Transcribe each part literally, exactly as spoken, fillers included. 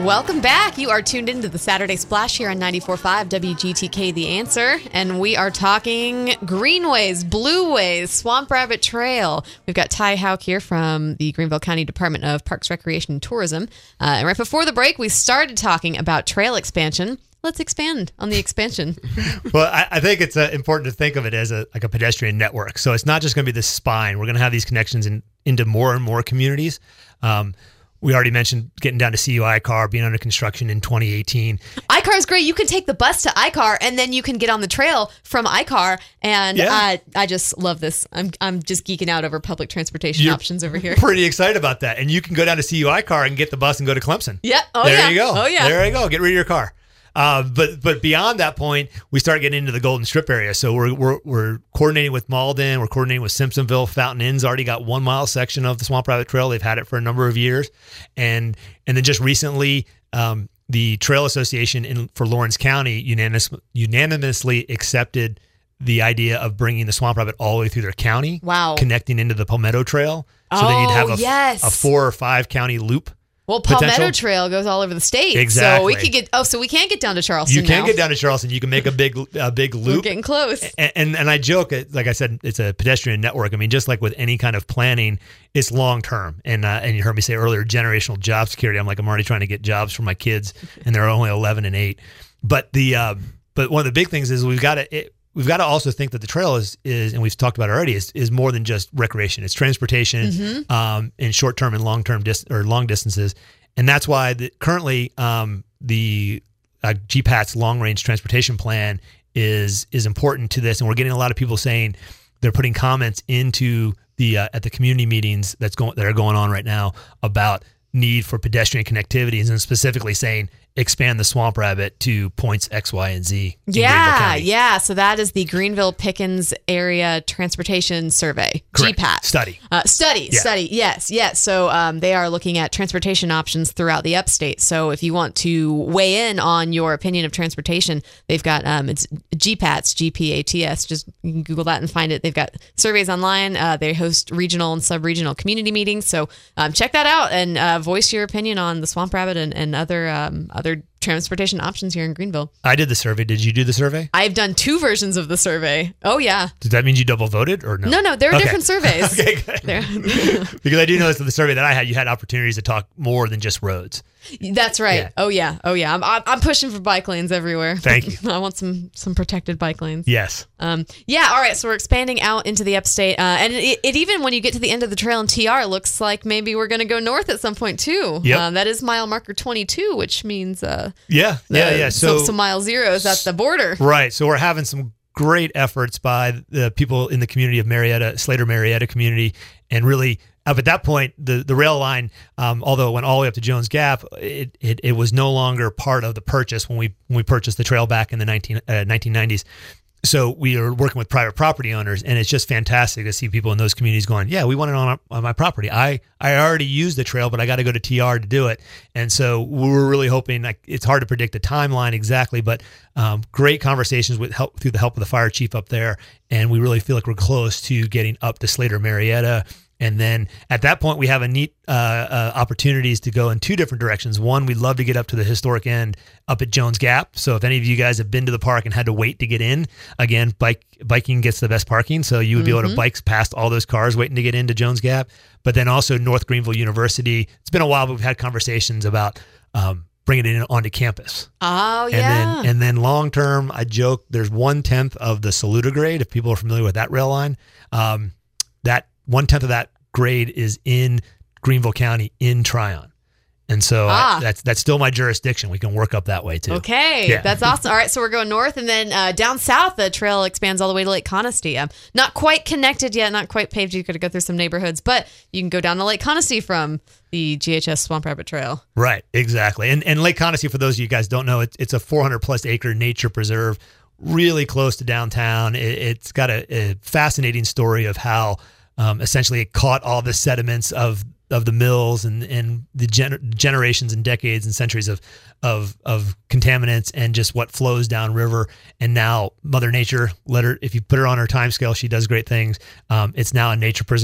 Welcome back. You are tuned into the Saturday Splash here on ninety-four point five W G T K The Answer, and we are talking greenways, blueways, Swamp Rabbit Trail. We've got Ty Hauk here from the Greenville County Department of Parks, Recreation, and Tourism. Uh, and right before the break, we started talking about trail expansion. Let's expand on the expansion. Well, I, I think it's uh, important to think of it as a like a pedestrian network. So it's not just going to be this spine. We're going to have these connections in, into more and more communities. Um, we already mentioned getting down to C U I C A R, being under construction in twenty eighteen. I C A R is great. You can take the bus to I C A R, and then you can get on the trail from I C A R. And Yeah. I, I just love this. I'm I'm just geeking out over public transportation You're options over here. Pretty excited about that. And you can go down to C U I C A R and get the bus and go to Clemson. Yep. Oh, there yeah. you go. Oh, yeah. There you go. Get rid of your car. Uh, but but beyond that point, we start getting into the Golden Strip area. So we're we're we're coordinating with Malden. We're coordinating with Simpsonville. Fountain Inn's already got one mile section of the Swamp Rabbit Trail. They've had it for a number of years, and and then just recently, um, the Trail Association in for Lawrence County unanimous, unanimously accepted the idea of bringing the Swamp Rabbit all the way through their county. Wow. Connecting into the Palmetto Trail, so Oh, that you'd have a, yes. a four or five county loop. Well, Palmetto potential. Trail goes all over the state. Exactly. So we could get, oh, so we can get down to Charleston You can now. get down to Charleston. You can make a big, a big We're loop. getting close. And, and and I joke, like I said, it's a pedestrian network. I mean, just like with any kind of planning, it's long term. And uh, and you heard me say earlier, generational job security. I'm like, I'm already trying to get jobs for my kids, and they're only eleven and eight. But the uh, but one of the big things is we've got to. It, We've got to also think that the trail is, is, and we've talked about it already, is, is more than just recreation. It's transportation Mm-hmm. um, in short-term and long-term dis- or long distances, and that's why the, currently um, the uh, G PAT's long-range transportation plan is is important to this. And we're getting a lot of people saying they're putting comments into the uh, at the community meetings that's going that are going on right now about need for pedestrian connectivity, and specifically saying expand the Swamp Rabbit to points X, Y, and Z. in Greenville Yeah, County. yeah. So that is the Greenville Pickens Area Transportation Survey, Correct. G PAT. Study. Uh, study, Yeah. study, yes, yes. So um, they are looking at transportation options throughout the upstate. So if you want to weigh in on your opinion of transportation, they've got, um, it's G PATs, G P A T S, just you can Google that and find it. They've got surveys online. Uh, they host regional and sub-regional community meetings. So um, check that out and uh, voice your opinion on the Swamp Rabbit and, and other um, other transportation options here in Greenville. I did the survey. Did you do the survey? I've done two versions of the survey. Oh, yeah. Does that mean you double voted or no? No, no, there are Okay. different surveys. Okay, good. There- Because I do notice that the survey that I had, you had opportunities to talk more than just roads. That's right. Yeah. Oh, yeah. Oh, yeah. I'm, I'm I'm pushing for bike lanes everywhere. Thank you. I want some some protected bike lanes. Yes. Um, yeah, all right, so we're expanding out into the upstate. Uh, and it, it even, when you get to the end of the trail in T R, looks like maybe we're going to go north at some point, too. Yep. Uh, that is mile marker twenty-two, which means uh, Yeah. Yeah. uh, yeah. so, So, so mile zero is at the border. right. So we're having some great efforts by the people in the community of Marietta, Slater Marietta community, and really up at that point, the, the rail line, um, although it went all the way up to Jones Gap, it, it it was no longer part of the purchase when we when we purchased the trail back in the nineteen, uh, nineteen nineties. So we are working with private property owners, and it's just fantastic to see people in those communities going, yeah, we want it on, our, on my property. I, I already use the trail, but I got to go to T R to do it. And so we were really hoping, like, it's hard to predict the timeline exactly, but um, great conversations with help through the help of the fire chief up there. And we really feel like we're close to getting up to Slater Marietta. And then at that point, we have a neat uh, uh, opportunities to go in two different directions. One, we'd love to get up to the historic end up at Jones Gap. So if any of you guys have been to the park and had to wait to get in, again, bike biking gets the best parking. So you would be able to bike past all those cars waiting to get into Jones Gap. But then also North Greenville University. It's been a while, but we've had conversations about um, bringing it in onto campus. Oh, And yeah. then and then long term, I joke, there's one tenth of the Saluda grade. If people are familiar with that rail line, um, that one tenth of that grade is in Greenville County in Tryon. And so Ah. I, that's that's still my jurisdiction. We can work up that way too. Okay, Yeah. that's awesome. All right, so we're going north, and then uh, down south, the trail expands all the way to Lake Conisty. Um, not quite connected yet, not quite paved. You got to go through some neighborhoods, but you can go down to Lake Conisty from the G H S Swamp Rabbit Trail. Right, exactly. And and Lake Conisty, for those of you guys don't know, it's it's a four hundred plus acre nature preserve, really close to downtown. It, it's got a, a fascinating story of how um, essentially it caught all the sediments of of the mills and, and the gener- generations and decades and centuries of, of, of contaminants and just what flows downriver. And now Mother Nature, let her, if you put her on her time scale, she does great things. Um, it's now a nature preserve.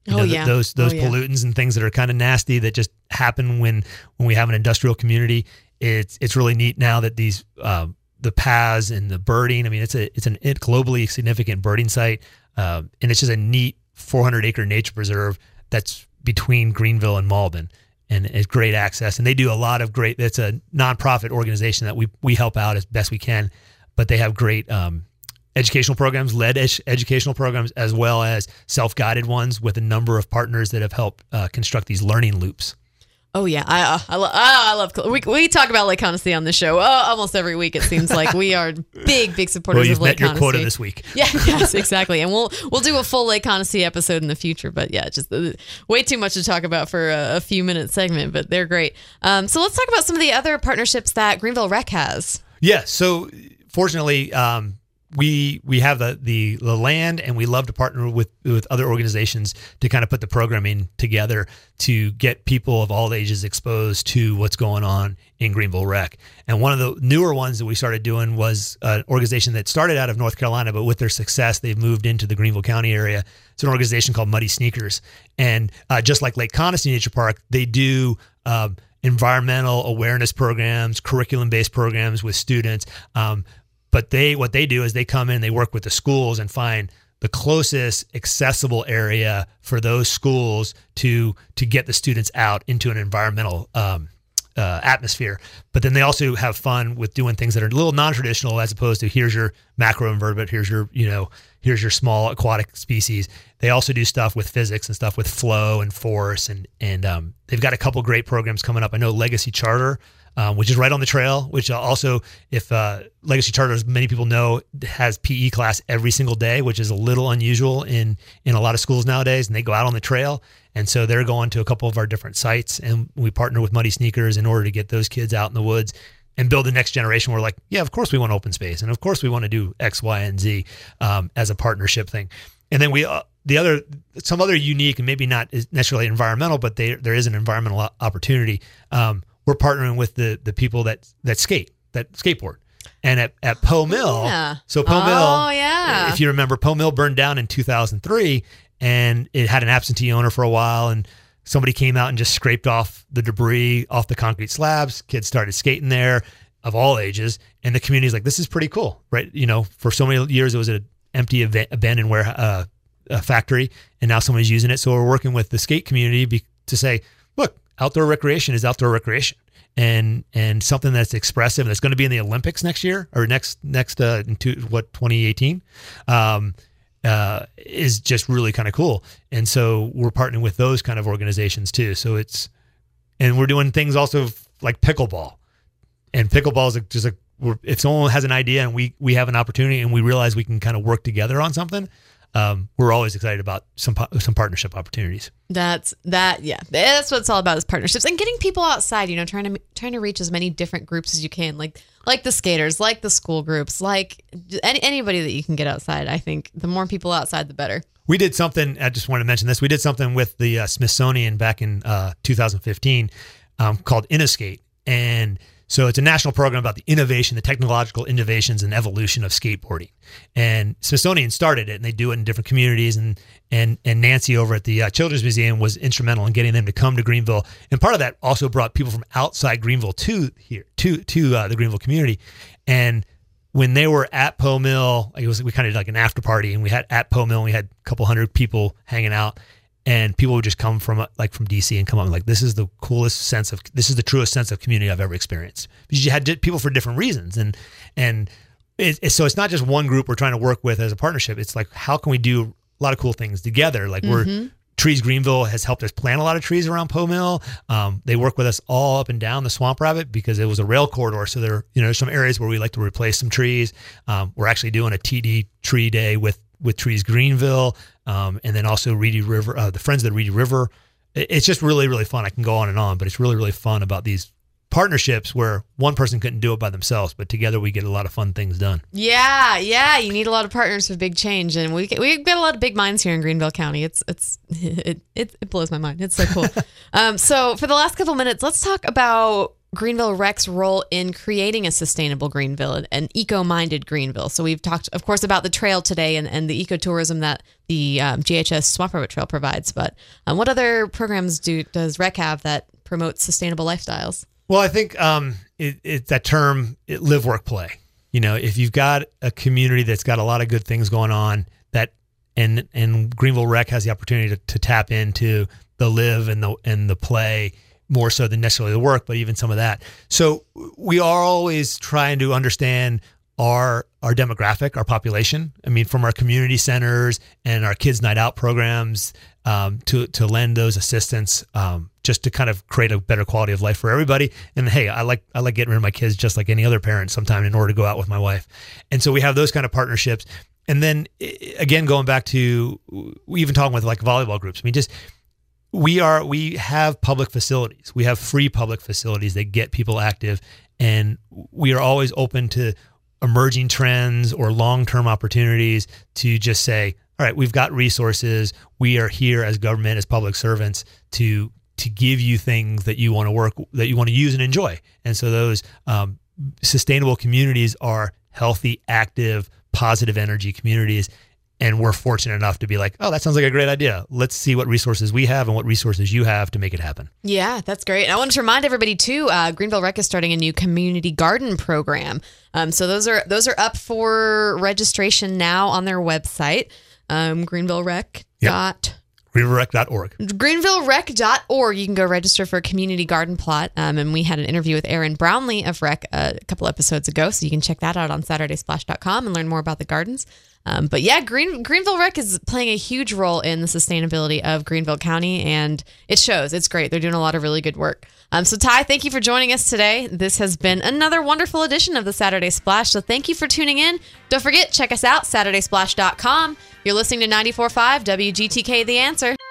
You oh know, yeah, those those oh, yeah. pollutants and things that are kind of nasty that just happen when when we have an industrial community. It's it's really neat now that these um, the paths and the birding. I mean, it's a it's an it globally significant birding site, um, and it's just a neat four hundred acre nature preserve that's between Greenville and Malden, and it's great access. And they do a lot of great. It's a nonprofit organization that we we help out as best we can, but they have great um, educational programs, led ed- educational programs, as well as self-guided ones with a number of partners that have helped uh, construct these learning loops. Oh yeah, I uh, I, lo- I love we we talk about Lake Coniston on the show uh, almost every week. It seems like we are big big supporters well, you've of Lake met Coniston. your quota this week. Yeah, yes, exactly. And we'll we'll do a full Lake Coniston episode in the future. But yeah, just uh, way too much to talk about for a, a few minute segment. But they're great. Um, so let's talk about some of the other partnerships that Greenville Rec has. Yeah. So fortunately, um, we we have the, the the land, and we love to partner with with other organizations to kind of put the programming together to get people of all ages exposed to what's going on in Greenville Rec. And one of the newer ones that we started doing was an organization that started out of North Carolina, but with their success, they've moved into the Greenville County area. It's an organization called Muddy Sneakers, and uh, just like Lake Coniston Nature Park, they do um, environmental awareness programs, curriculum-based programs with students. Um, But they, what they do is they come in, they work with the schools and find the closest accessible area for those schools to to get the students out into an environmental um, uh, atmosphere. But then they also have fun with doing things that are a little non-traditional, as opposed to here's your macroinvertebrate, here's your you know here's your small aquatic species. They also do stuff with physics and stuff with flow and force, and and um, they've got a couple great programs coming up. I know Legacy Charter, Um, which is right on the trail, which also, if uh, Legacy Charter, as many people know, has P E class every single day, which is a little unusual in in a lot of schools nowadays, and they go out on the trail. And so they're going to a couple of our different sites, and we partner with Muddy Sneakers in order to get those kids out in the woods and build the next generation. We're like, yeah, of course we want open space, and of course we want to do X, Y, and Z um, as a partnership thing. And then we, uh, the other, some other unique, and maybe not necessarily environmental, but they, there is an environmental opportunity. Um, We're partnering with the the people that that skate, that skateboard. And at, at Poe Mill, yeah. so Poe oh, Mill, yeah. if you remember, Poe Mill burned down in two thousand three, and it had an absentee owner for a while, and somebody came out and just scraped off the debris off the concrete slabs. Kids started skating there of all ages, and the community's like, this is pretty cool, right? You know, for so many years, it was an empty, abandoned warehouse, uh, a factory, and now somebody's using it. So we're working with the skate community be, to say, look, outdoor recreation is outdoor recreation, and and something that's expressive, and that's going to be in the Olympics next year or next next uh, in two, what twenty eighteen um, uh, is just really kind of cool. And so we're partnering with those kind of organizations too. So it's and we're doing things also like pickleball, and pickleball is just a we're, if someone has an idea and we we have an opportunity and we realize we can kind of work together on something. Um, we're always excited about some some partnership opportunities. That's that, yeah. That's what it's all about, is partnerships and getting people outside. You know, trying to trying to reach as many different groups as you can, like like the skaters, like the school groups, like any, anybody that you can get outside. I think the more people outside, the better. We did something. I just want to mention this. We did something with the uh, Smithsonian back in uh, two thousand fifteen um, called InnoSkate, and so it's a national program about the innovation, the technological innovations and evolution of skateboarding. And Smithsonian started it, and they do it in different communities. And and and Nancy over at the uh, Children's Museum was instrumental in getting them to come to Greenville. And part of that also brought people from outside Greenville to here, to to uh, the Greenville community. And when they were at Poe Mill, it was we kind of did like an after party, and we had at Poe Mill, and we had a couple hundred people hanging out. And people would just come from like from D C and come up and like, this is the coolest sense of, this is the truest sense of community I've ever experienced. Because you had people for different reasons. And, and it, it, so it's not just one group we're trying to work with as a partnership. It's like, how can we do a lot of cool things together? Like mm-hmm. we're, Trees Greenville has helped us plant a lot of trees around Poe Mill. Um, they work with us all up and down the Swamp Rabbit because it was a rail corridor. So there, you know, there's some areas where we like to replace some trees. Um, we're actually doing a T D tree day with, with Trees Greenville. Um, and then also Reedy River, uh, the Friends of the Reedy River. It's just really, really fun. I can go on and on, but it's really, really fun about these partnerships where one person couldn't do it by themselves, but together we get a lot of fun things done. Yeah, yeah. You need a lot of partners for big change, and we we've got a lot of big minds here in Greenville County. It's it's it it, it blows my mind. It's so cool. um, so for the last couple minutes, let's talk about Greenville Rec's role in creating a sustainable Greenville, an eco-minded Greenville. So we've talked, of course, about the trail today and, and the ecotourism that the um, G H S Swamp Rabbit Trail provides. But um, what other programs do does Rec have that promote sustainable lifestyles? Well, I think um, it, it's that term, it, live, work, play. You know, if you've got a community that's got a lot of good things going on, that and and Greenville Rec has the opportunity to, to tap into the live and the and the play more so than necessarily the work, but even some of that. So we are always trying to understand our our demographic, our population. I mean, from our community centers and our kids' night out programs um, to to lend those assistance, um, just to kind of create a better quality of life for everybody. And hey, I like I like getting rid of my kids just like any other parent sometime in order to go out with my wife. And so we have those kind of partnerships. And then again, going back to we even talking with like volleyball groups. I mean, just we are we have public facilities. We have free public facilities that get people active, and we are always open to emerging trends or long-term opportunities to just say, all right, we've got resources. We are here as government, as public servants to to give you things that you want to work, that you want to use and enjoy. And so those um, sustainable communities are healthy, active, positive energy communities. And we're fortunate enough to be like, oh, that sounds like a great idea. Let's see what resources we have and what resources you have to make it happen. Yeah, that's great. And I wanted to remind everybody too, uh, Greenville Rec is starting a new community garden program. Um, so those are those are up for registration now on their website, um, greenville rec dot Yep. greenville rec dot org. greenville rec dot org. You can go register for a community garden plot. Um, and we had an interview with Aaron Brownlee of Rec uh, a couple episodes ago. So you can check that out on saturday splash dot com and learn more about the gardens. Um, but yeah, Green, Greenville Rec is playing a huge role in the sustainability of Greenville County, and it shows. It's great. They're doing a lot of really good work. Um, so Ty, thank you for joining us today. This has been another wonderful edition of the Saturday Splash. So thank you for tuning in. Don't forget, check us out, saturday splash dot com. You're listening to ninety-four point five W G T K, The Answer.